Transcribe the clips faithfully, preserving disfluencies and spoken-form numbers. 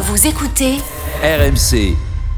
Vous écoutez R M C.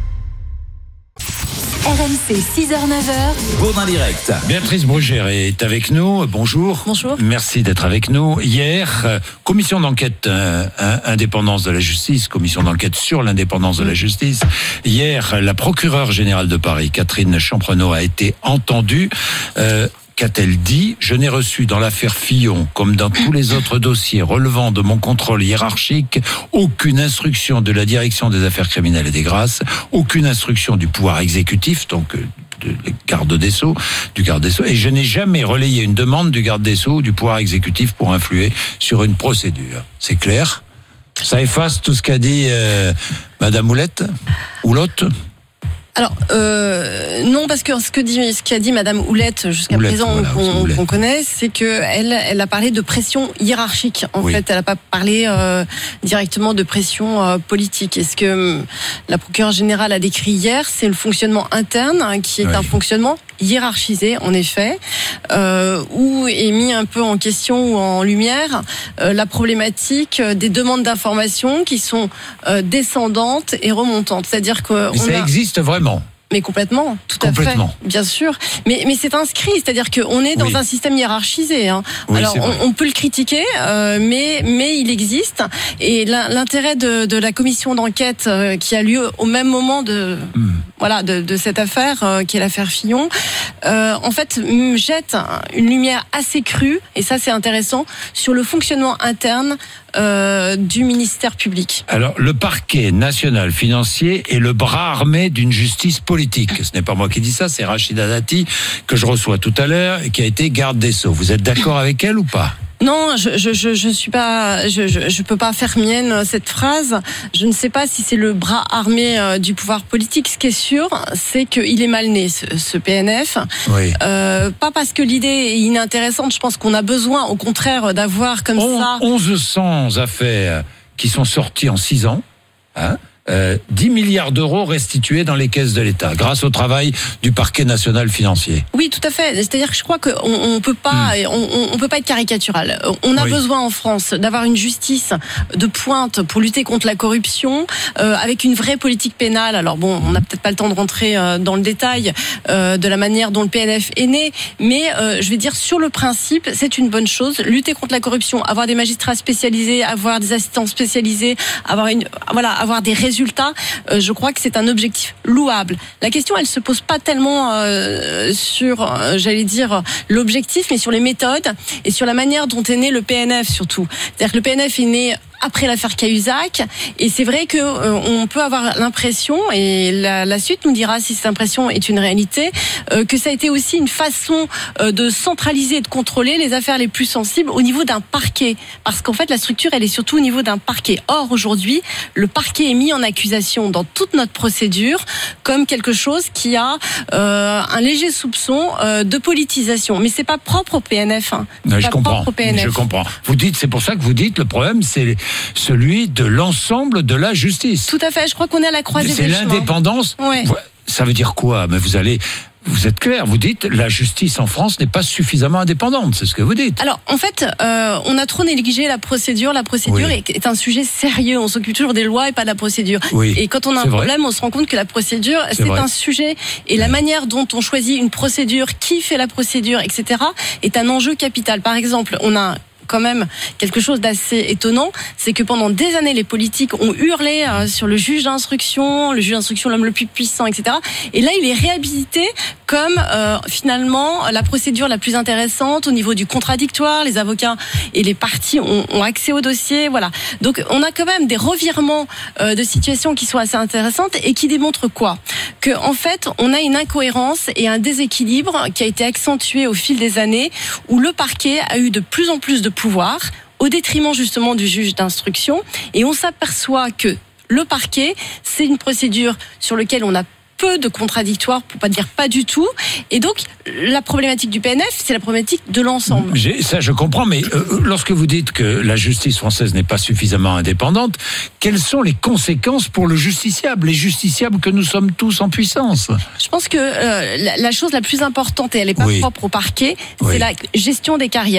R M C six heures neuf heures. Bourdin Direct. Béatrice Brugère est avec nous. Bonjour. Bonjour. Merci d'être avec nous. Hier, euh, commission d'enquête euh, indépendance de la justice, commission d'enquête sur l'indépendance de la justice. Hier, la procureure générale de Paris, Catherine Champrenault, a été entendue. Euh, Qu'a-t-elle dit ? Je n'ai reçu dans l'affaire Fillon, comme dans tous les autres dossiers relevant de mon contrôle hiérarchique, aucune instruction de la direction des affaires criminelles et des grâces, aucune instruction du pouvoir exécutif, donc de garde des Sceaux, du garde des Sceaux, et je n'ai jamais relayé une demande du garde des Sceaux ou du pouvoir exécutif pour influer sur une procédure. C'est clair ? Ça efface tout ce qu'a dit euh, Madame Oulette ou l'autre ? Alors euh, non, parce que ce que dit, ce qu'a dit Madame Oulette jusqu'à Oulette, présent, voilà, qu'on, Oulette. qu'on connaît, c'est que elle, elle a parlé de pression hiérarchique. En oui. fait, elle n'a pas parlé euh, directement de pression euh, politique. Et ce que euh, la procureure générale a décrit hier, c'est le fonctionnement interne, hein, qui est oui. un fonctionnement hiérarchisé, en effet, euh, où est mis un peu en question ou en lumière euh, la problématique des demandes d'informations qui sont euh, descendantes et remontantes. C'est-à-dire que Mais on ça a... existe vraiment ? Mais complètement, tout complètement. à fait, bien sûr. Mais mais c'est inscrit, c'est-à-dire qu'on est dans oui. un système hiérarchisé. Hein. Oui, Alors on, on peut le critiquer, euh, mais mais il existe. Et l'intérêt de, de la commission d'enquête euh, qui a lieu au même moment de mm. voilà de, de cette affaire euh, qui est l'affaire Fillon, euh, en fait jette une lumière assez crue, et ça c'est intéressant, sur le fonctionnement interne Euh, du ministère public. Alors, le parquet national financier est le bras armé d'une justice politique. Ce n'est pas moi qui dis ça, c'est Rachida Dati, que je reçois tout à l'heure, et qui a été garde des Sceaux. Vous êtes d'accord avec elle ou pas ? Non, je je je, je suis pas, je, je je peux pas faire mienne cette phrase. Je ne sais pas si c'est le bras armé euh, du pouvoir politique. Ce qui est sûr, c'est qu'il est mal né, ce, ce P N F. Oui. Euh, pas parce que l'idée est inintéressante. Je pense qu'on a besoin, au contraire, d'avoir comme On, ça onze cents affaires qui sont sorties en six ans. Hein Euh, dix milliards d'euros restitués dans les caisses de l'État, grâce au travail du parquet national financier. Oui, tout à fait. C'est-à-dire que je crois qu'on on peut pas, mmh. on, on peut pas être caricatural. On a oui. besoin en France d'avoir une justice de pointe pour lutter contre la corruption, euh, avec une vraie politique pénale. Alors bon, on n'a peut-être pas le temps de rentrer euh, dans le détail euh, de la manière dont le P N F est né, mais euh, je vais dire sur le principe, c'est une bonne chose. Lutter contre la corruption, avoir des magistrats spécialisés, avoir des assistants spécialisés, avoir une, voilà, avoir des résultats. Résultat, euh, je crois que c'est un objectif louable. La question, elle se pose pas tellement euh, sur, euh, j'allais dire, l'objectif, mais sur les méthodes et sur la manière dont est né le P N F surtout. C'est-à-dire que le P N F est né après l'affaire Cahuzac, et c'est vrai que euh, on peut avoir l'impression, et la, la suite nous dira si cette impression est une réalité, euh, que ça a été aussi une façon euh, de centraliser et de contrôler les affaires les plus sensibles au niveau d'un parquet, parce qu'en fait la structure elle est surtout au niveau d'un parquet. Or aujourd'hui, le parquet est mis en accusation dans toute notre procédure comme quelque chose qui a euh, un léger soupçon euh, de politisation, mais c'est pas propre au P N F. Hein. Non, je pas comprends. Au P N F. Je comprends. Vous dites, c'est pour ça que vous dites le problème, c'est celui de l'ensemble de la justice. Tout à fait, je crois qu'on est à la croisée c'est des chemins. C'est l'indépendance. Ouais. Ça veut dire quoi ? Mais vous allez... Vous êtes clair, vous dites la justice en France n'est pas suffisamment indépendante, c'est ce que vous dites. Alors en fait, euh, on a trop négligé la procédure. La procédure oui. est, est un sujet sérieux. On s'occupe toujours des lois et pas de la procédure. Oui, et quand on a un problème, on se rend compte que la procédure, c'est, c'est un sujet. Et la manière dont on choisit une procédure, qui fait la procédure, et cetera, est un enjeu capital. Par exemple, on a quand même quelque chose d'assez étonnant, c'est que pendant des années, les politiques ont hurlé euh, sur le juge d'instruction, le juge d'instruction, l'homme le plus puissant, et cetera. Et là, il est réhabilité comme euh, finalement la procédure la plus intéressante au niveau du contradictoire. Les avocats et les parties ont, ont accès au dossier, voilà. Donc, on a quand même des revirements euh, de situation qui sont assez intéressantes et qui démontrent quoi ? Que en fait, on a une incohérence et un déséquilibre qui a été accentué au fil des années, où le parquet a eu de plus en plus de pouvoir au détriment justement du juge d'instruction, et on s'aperçoit que le parquet, c'est une procédure sur laquelle on a peu de contradictoires, pour pas dire pas du tout. Et donc, la problématique du P N F, c'est la problématique de l'ensemble. J'ai, ça, je comprends, mais euh, lorsque vous dites que la justice française n'est pas suffisamment indépendante, quelles sont les conséquences pour le justiciable, les justiciables que nous sommes tous en puissance ? Je pense que euh, la, la chose la plus importante, et elle n'est pas oui. propre au parquet, c'est oui. la gestion des carrières.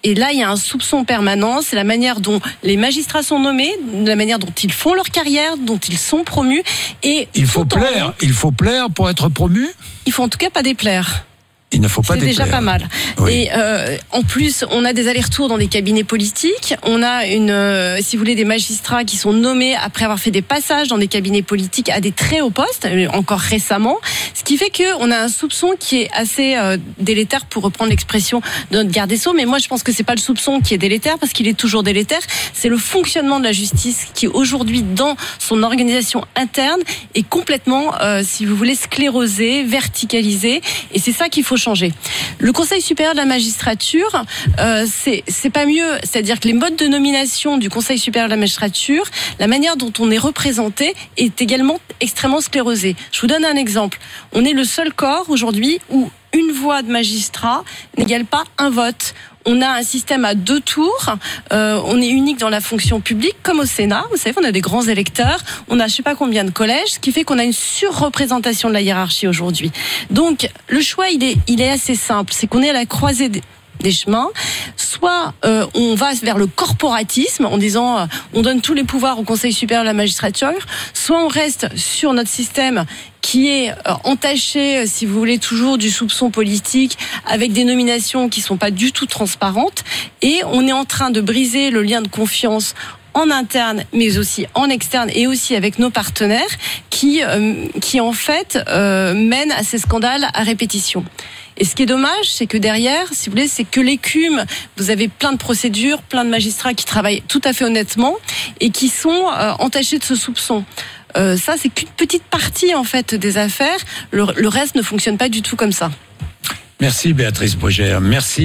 Et là, il y a un soupçon permanent. C'est la manière dont les magistrats sont nommés, la manière dont ils font leur carrière, dont ils sont promus. Et il faut plaire. Il faut plaire pour être promu. Il faut en tout cas pas déplaire. Il ne faut pas déplaire. C'est déjà pas mal. Oui. Et euh, en plus, on a des allers-retours dans des cabinets politiques. On a une, euh, si vous voulez, des magistrats qui sont nommés après avoir fait des passages dans des cabinets politiques à des très hauts postes, encore récemment. Ce qui fait que on a un soupçon qui est assez euh, délétère, pour reprendre l'expression de notre garde des Sceaux. Mais moi, je pense que c'est pas le soupçon qui est délétère, parce qu'il est toujours délétère. C'est le fonctionnement de la justice qui, aujourd'hui, dans son organisation interne, est complètement, euh, si vous voulez, sclérosé, verticalisé. Et c'est ça qu'il faut changer. Le Conseil supérieur de la magistrature, euh, c'est c'est pas mieux. C'est-à-dire que les modes de nomination du Conseil supérieur de la magistrature, la manière dont on est représenté, est également extrêmement sclérosée. Je vous donne un exemple. On est le seul corps aujourd'hui où une voix de magistrat n'égale pas un vote. On a un système à deux tours. Euh, on est unique dans la fonction publique, comme au Sénat. Vous savez, on a des grands électeurs. On a je sais pas combien de collèges, ce qui fait qu'on a une surreprésentation de la hiérarchie aujourd'hui. Donc, le choix, il est, il est assez simple. C'est qu'on est à la croisée des des chemins. Soit euh, on va vers le corporatisme en disant euh, on donne tous les pouvoirs au Conseil supérieur de la magistrature, soit on reste sur notre système qui est euh, entaché, si vous voulez, toujours du soupçon politique, avec des nominations qui sont pas du tout transparentes, et on est en train de briser le lien de confiance en interne, mais aussi en externe, et aussi avec nos partenaires, qui, euh, qui en fait euh, mènent à ces scandales à répétition. Et ce qui est dommage, c'est que derrière, si vous voulez, c'est que l'écume. Vous avez plein de procédures, plein de magistrats qui travaillent tout à fait honnêtement et qui sont euh, entachés de ce soupçon. Euh, ça, c'est qu'une petite partie en fait des affaires. Le, le reste ne fonctionne pas du tout comme ça. Merci Béatrice Brugère. Merci.